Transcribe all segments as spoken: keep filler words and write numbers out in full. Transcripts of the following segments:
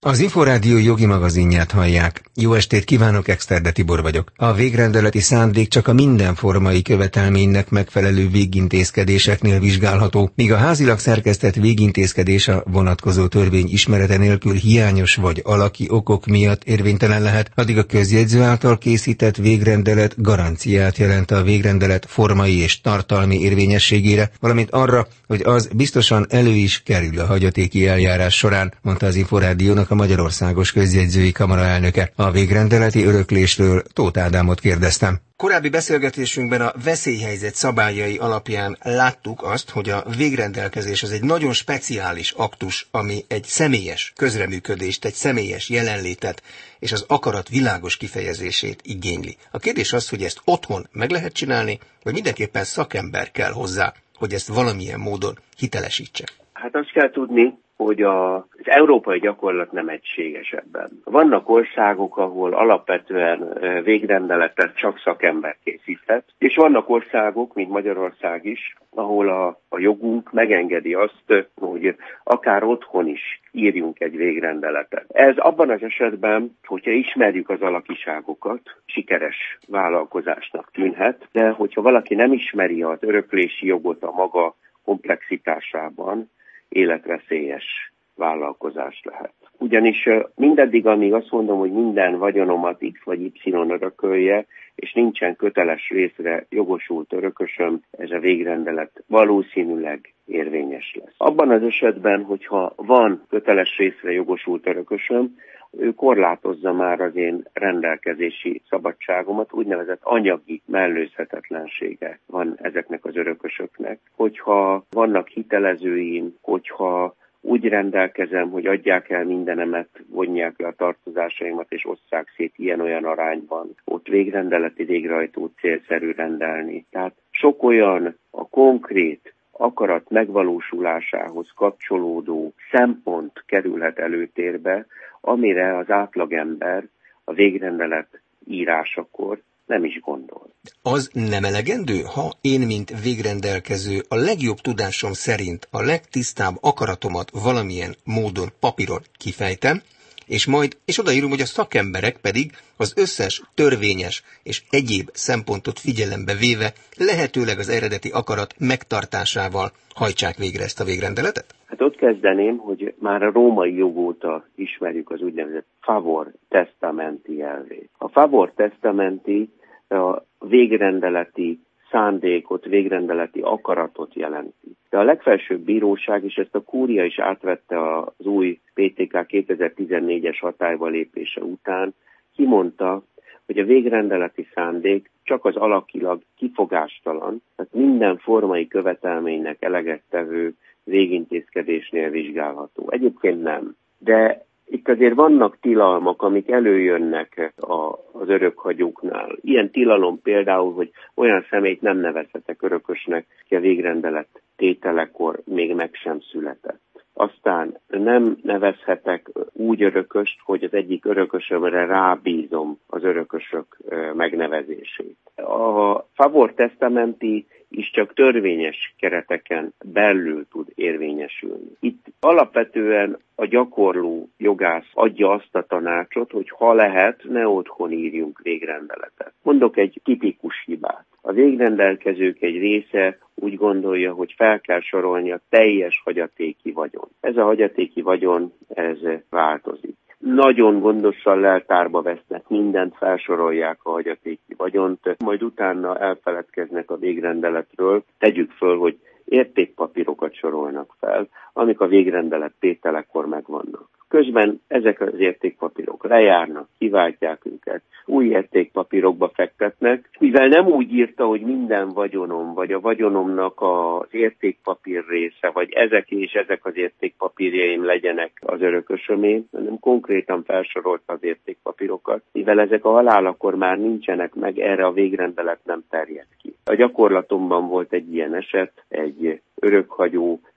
Az Inforádió jogi magazinját hallják. Jó estét kívánok, Exterde Tibor vagyok. A végrendeleti szándék csak a minden formai követelménynek megfelelő végintézkedéseknél vizsgálható, míg a házilag szerkesztett végintézkedés a vonatkozó törvény ismerete nélkül hiányos vagy alaki okok miatt érvénytelen lehet, addig a közjegyző által készített végrendelet garanciát jelent a végrendelet formai és tartalmi érvényességére, valamint arra, hogy az biztosan elő is kerül a hagyatéki eljárás során, mondta az Inforádiónak a Magyarországos Közjegyzői Kamara elnöke. A végrendeleti öröklésről Tóth Ádámot kérdeztem. Korábbi beszélgetésünkben a veszélyhelyzet szabályai alapján láttuk azt, hogy a végrendelkezés az egy nagyon speciális aktus, ami egy személyes közreműködést, egy személyes jelenlétet és az akarat világos kifejezését igényli. A kérdés az, hogy ezt otthon meg lehet csinálni, vagy mindenképpen szakember kell hozzá, hogy ezt valamilyen módon hitelesítse. Hát azt kell tudni, hogy a, az európai gyakorlat nem egységes ebben. Vannak országok, ahol alapvetően végrendeletet csak szakember készíthet, és vannak országok, mint Magyarország is, ahol a, a jogunk megengedi azt, hogy akár otthon is írjunk egy végrendeletet. Ez abban az esetben, hogyha ismerjük az alakiságokat, sikeres vállalkozásnak tűnhet, de hogyha valaki nem ismeri az öröklési jogot a maga komplexitásában, életveszélyes vállalkozás lehet. Ugyanis mindeddig, amíg azt mondom, hogy minden vagyonomat X vagy Y örökölje, és nincsen köteles részre jogosult örökösöm, ez a végrendelet valószínűleg érvényes lesz. Abban az esetben, hogyha van köteles részre jogosult örökösöm, ő korlátozza már az én rendelkezési szabadságomat, úgynevezett anyagi mellőzhetetlensége van ezeknek az örökösöknek. Hogyha vannak hitelezőim, hogyha úgy rendelkezem, hogy adják el mindenemet, vonják le a tartozásaimat és osszák szét ilyen-olyan arányban, ott végrendeleti végrehajtót célszerű rendelni. Tehát sok olyan a konkrét akarat megvalósulásához kapcsolódó szempont kerülhet előtérbe, amire az átlagember a végrendelet írásakor nem is gondol. Az nem elegendő, ha én, mint végrendelkező, a legjobb tudásom szerint a legtisztább akaratomat valamilyen módon papíron kifejtem, és majd, és odaírom, hogy a szakemberek pedig az összes törvényes és egyéb szempontot figyelembe véve lehetőleg az eredeti akarat megtartásával hajtsák végre ezt a végrendeletet? Hát ott kezdeném, hogy már a római jog óta ismerjük az úgynevezett favor testamenti elvét. A favor testamenti a végrendeleti szándékot, végrendeleti akaratot jelenti. De a legfelsőbb bíróság, és ezt a kúria is átvette az új pé té ká kétezer-tizennégyes hatályba lépése után, kimondta, hogy a végrendeleti szándék csak az alakilag kifogástalan, tehát minden formai követelménynek eleget tevő végintézkedésnél vizsgálható. Egyébként nem. De itt azért vannak tilalmak, amik előjönnek a, az örökhagyóknál. Ilyen tilalom például, hogy olyan személyt nem nevezhetek örökösnek, ki a végrendelet tételekor még meg sem született. Aztán nem nevezhetek úgy örököst, hogy az egyik örökösömre rábízom az örökösök megnevezését. A favor testamenti is csak törvényes kereteken belül tud érvényesülni. Itt alapvetően a gyakorló jogász adja azt a tanácsot, hogy ha lehet, ne otthon írjunk végrendeletet. Mondok egy tipikus hibát. A végrendelkezők egy része úgy gondolja, hogy fel kell sorolni a teljes hagyatéki vagyon. Ez a hagyatéki vagyon, ez változik. Nagyon gondosan leltárba vesznek mindent, felsorolják a hagyatéki vagyont, majd utána elfeledkeznek a végrendeletről. Tegyük föl, hogy értékpapírokat sorolnak fel, amik a végrendelet tételekor megvannak. Közben ezek az értékpapírok lejárnak, kiváltják őket, új értékpapírokba fektetnek, mivel nem úgy írta, hogy minden vagyonom, vagy a vagyonomnak az értékpapír része, vagy ezek és ezek az értékpapírjaim legyenek az örökösömé, hanem konkrétan felsorolta az értékpapírokat, mivel ezek a halálakor már nincsenek meg, erre a végrendelet nem terjed ki. A gyakorlatomban volt egy ilyen eset, egy örökhagyó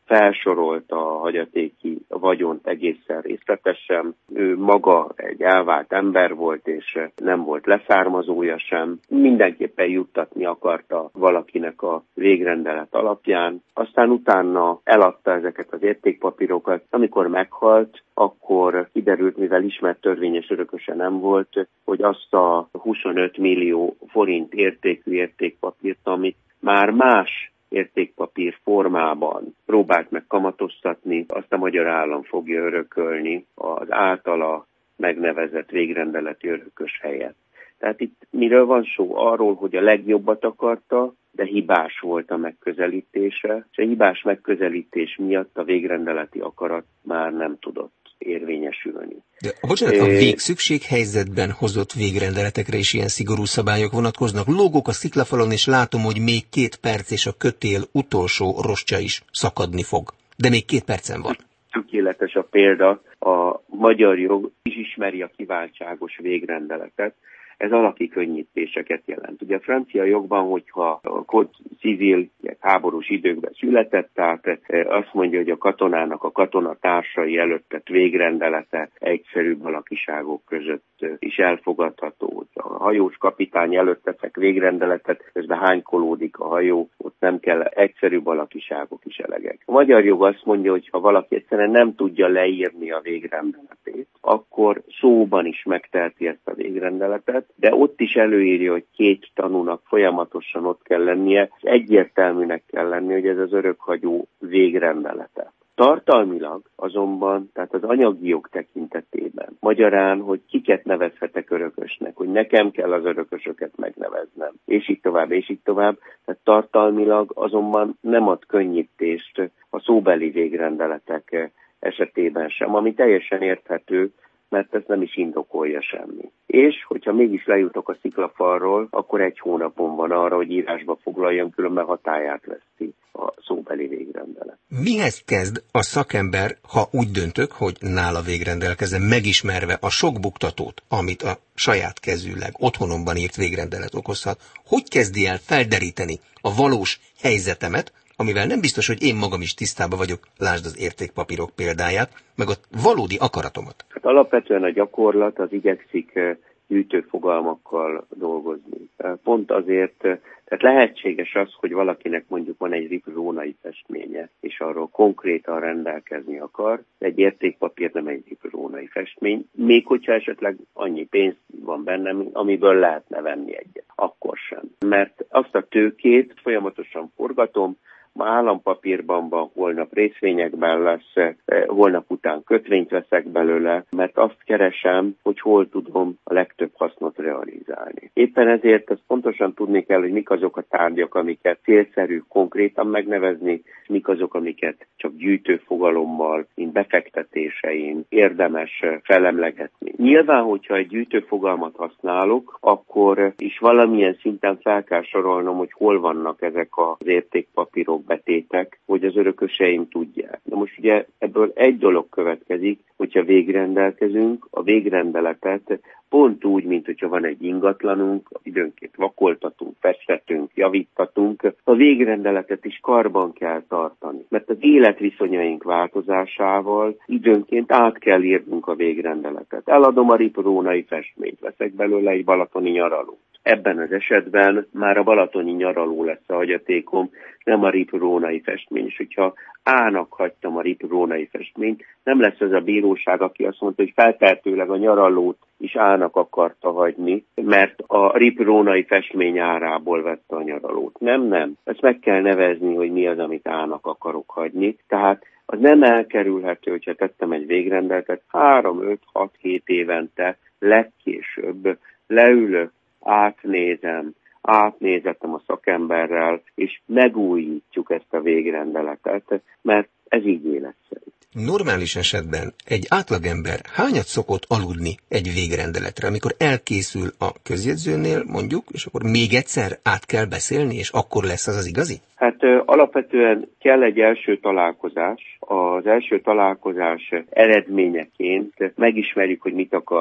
felsorolta a hagyatéki vagyont egészen részletesen. Ő maga egy elvált ember volt, és nem volt leszármazója sem. Mindenképpen juttatni akarta valakinek a végrendelet alapján. Aztán utána eladta ezeket az értékpapírokat. Amikor meghalt, akkor kiderült, mivel ismert törvényes örököse nem volt, hogy azt a huszonöt millió forint értékű értékpapírt, amit már más értékpapír formában próbált meg kamatoztatni, azt a magyar állam fogja örökölni az általa megnevezett végrendeleti örökös helyett. Tehát itt miről van szó? Arról, hogy a legjobbat akarta, de hibás volt a megközelítése, és a hibás megközelítés miatt a végrendeleti akarat már nem tudott érvényesülni. De bocsánat, a végszükséghelyzetben hozott végrendeletekre is ilyen szigorú szabályok vonatkoznak. Lógok a sziklafalon, és látom, hogy még két perc, és a kötél utolsó rostja is szakadni fog. De még két percen van. Tökéletes a példa. A magyar jog is ismeri a kiváltságos végrendeletet. Ez alaki könnyítéseket jelent. Ugye a francia jogban, hogyha a code civil háborús időkben született, tehát azt mondja, hogy a katonának a katonatársai előtt tett végrendelete egyszerűbb alakiságok között is elfogadható. A hajós kapitány előtt teszek végrendeletet, közben hánykolódik a hajó, ott nem kell, egyszerűbb alakiságok is elegek. A magyar jog azt mondja, hogy ha valaki egyszerűen nem tudja leírni a végrendeletét, akkor szóban is megteheti ezt a végrendeletet, de ott is előírja, hogy két tanúnak folyamatosan ott kell lennie, és egyértelműnek kell lenni, hogy ez az örökhagyó végrendelete. Tartalmilag azonban, tehát az anyagi jog tekintetében, magyarán, hogy kiket nevezhetek örökösnek, hogy nekem kell az örökösöket megneveznem, és így tovább, és így tovább, tehát tartalmilag azonban nem ad könnyítést a szóbeli végrendeletek esetében sem, ami teljesen érthető, mert ez nem is indokolja semmi. És, hogyha mégis lejutok a sziklafalról, akkor egy hónapon van arra, hogy írásba foglaljam, különben hatályát veszti a szóbeli végrendelet. Mihez kezd a szakember, ha úgy döntök, hogy nála végrendelkezem, megismerve a sok buktatót, amit a saját kezűleg otthonomban írt végrendelet okozhat? Hogy kezdi el felderíteni a valós helyzetemet, amivel nem biztos, hogy én magam is tisztában vagyok, lásd az értékpapírok példáját, meg a valódi akaratomat? Hát alapvetően a gyakorlat az igyekszik gyűjtőfogalmakkal dolgozni. Pont azért, tehát lehetséges az, hogy valakinek mondjuk van egy riprónai festménye, és arról konkrétan rendelkezni akar, de egy értékpapír nem egy riprónai festmény, még hogyha esetleg annyi pénz van bennem, amiből lehetne venni egyet. Akkor sem. Mert azt a tőkét folyamatosan forgatom, ma állampapírban van, holnap részvényekben lesz, holnap után kötvényt veszek belőle, mert azt keresem, hogy hol tudom a legtöbb hasznot realizálni. Éppen ezért ezt pontosan tudni kell, hogy mik azok a tárgyak, amiket célszerű konkrétan megnevezni, és mik azok, amiket csak gyűjtőfogalommal, mint befektetésein érdemes felemlegetni. Nyilván, hogyha egy gyűjtőfogalmat használok, akkor is valamilyen szinten fel kell sorolnom, hogy hol vannak ezek az értékpapírok, betétek, hogy az örököseim tudják. De most ugye ebből egy dolog következik, hogyha végrendelkezünk, a végrendeletet pont úgy, mint hogyha van egy ingatlanunk, időnként vakoltatunk, festetünk, javítatunk, a végrendeletet is karban kell tartani. Mert az életviszonyaink változásával időnként át kell írnunk a végrendeletet. Eladom a riprónai festményt, veszek belőle egy balatoni nyaralót. Ebben az esetben már a balatoni nyaraló lesz a hagyatékom, nem a riprónai festmény. És hogyha A-nak hagytam a riprónai festményt, nem lesz ez a bíróság, aki azt mondta, hogy feltehetőleg a nyaralót is A-nak akarta hagyni, mert a riprónai festmény árából vette a nyaralót. Nem, nem. Ezt meg kell nevezni, hogy mi az, amit A-nak akarok hagyni. Tehát az nem elkerülhető, hogyha tettem egy végrendeletet, három, öt, hat, hét évente legkésőbb leülök, átnézem, átnézettem a szakemberrel, és megújítjuk ezt a végrendeletet, mert ez így életszerű. Normális esetben egy átlagember hányat szokott aludni egy végrendeletre, amikor elkészül a közjegyzőnél, mondjuk, és akkor még egyszer át kell beszélni, és akkor lesz az az igazi? Hát ö, alapvetően kell egy első találkozás. Az első találkozás eredményeként megismerjük, hogy mit akar a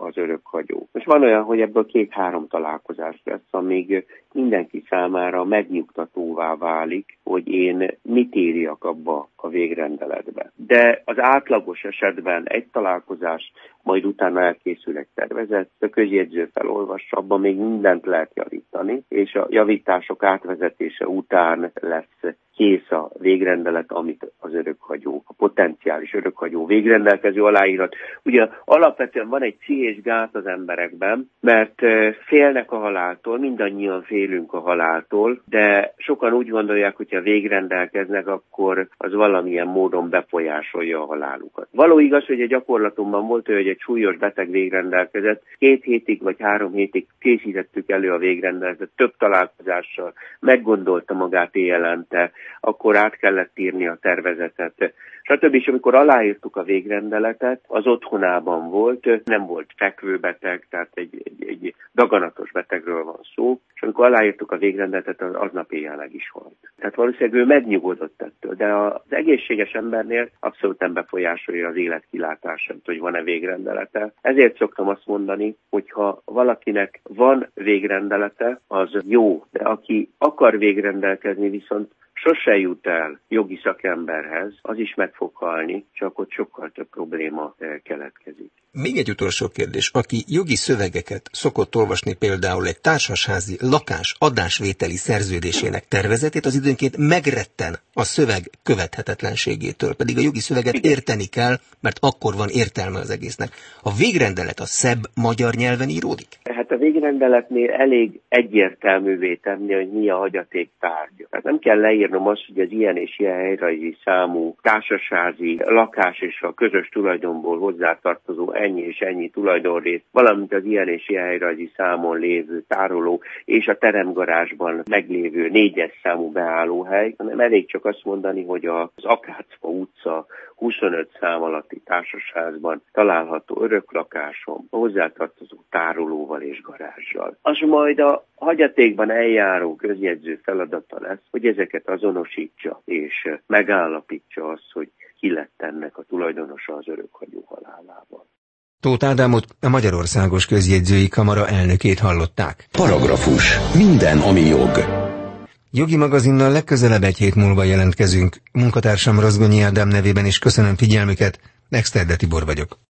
az örökhagyó. Most van olyan, hogy ebből két-három találkozás lesz, amíg mindenki számára megnyugtatóvá válik, hogy én mit írjak abba a végrendeletbe. De az átlagos esetben egy találkozás, majd utána elkészül egy tervezet, a közjegyző felolvassa, abban még mindent lehet javítani, és a javítások átvezetése után lesz kész a végrendelet, amit az örökhagyó, a potenciális örökhagyó végrendelkező aláírat. Ugye alapvetően van egy szí és gát az emberekben, mert félnek a haláltól, mindannyian félünk a haláltól, de sokan úgy gondolják, hogy ha végrendelkeznek, akkor az valamilyen módon befolyásolja a halálukat. Való igaz, hogy a gyakorlatomban volt olyan, hogy egy súlyos beteg végrendelkezett, két hétig vagy három hétig készítettük elő a végrendeletet, több találkozással, meggondolta magát éjjelente, akkor át kellett írni a tervezetet, stb. És amikor aláírtuk a végrendeletet, az otthonában volt, nem volt fekvőbeteg, tehát egy, egy, egy daganatos betegről van szó, és amikor aláírtuk a végrendeletet, az aznap éjjel meg is halt. Tehát valószínűleg ő megnyugodott ettől, de az egészséges embernél abszolút nem befolyásolja az élet kilátását, hogy van-e végrendelete. Ezért szoktam azt mondani, hogy ha valakinek van végrendelete, az jó, de aki akar végrendelkezni, viszont sose jut el jogi szakemberhez, az is meg fog halni, csak ott sokkal több probléma keletkezik. Még egy utolsó kérdés. Aki jogi szövegeket szokott olvasni, például egy társasházi lakás adásvételi szerződésének tervezetét, az időnként megretten a szöveg követhetetlenségétől, pedig a jogi szöveget érteni kell, mert akkor van értelme az egésznek. A végrendelet a szebb magyar nyelven íródik? Hát a végrendeletnél elég egyértelművé tenni, hogy mi a hagyaték tárgya. Tehát nem kell leírnom azt, hogy az ilyen és ilyen helyrajzi számú társasházi lakás és a közös tulajdonból hozzátartozó ennyi és ennyi tulajdonrész, valamint az ilyen és ilyen helyrajzi számon lévő tároló és a teremgarázsban meglévő négyes számú beállóhely, hanem elég csak azt mondani, hogy az Akácfa utca huszonöt szám alatti társasházban található öröklakásom, a hozzátartozó tárolóval és garázsal. Az majd a hagyatékban eljáró közjegyző feladata lesz, hogy ezeket azonosítsa és megállapítsa azt, hogy ki lett ennek a tulajdonosa az örökhagyó halálában. Tóth Ádámot, a Magyarországos Közjegyzői Kamara elnökét hallották. Paragrafus. Minden, ami jog. Jogi magazinnal legközelebb egy hét múlva jelentkezünk. Munkatársam Rozgonyi Ádám nevében is köszönöm figyelmüket, Exterde Tibor vagyok.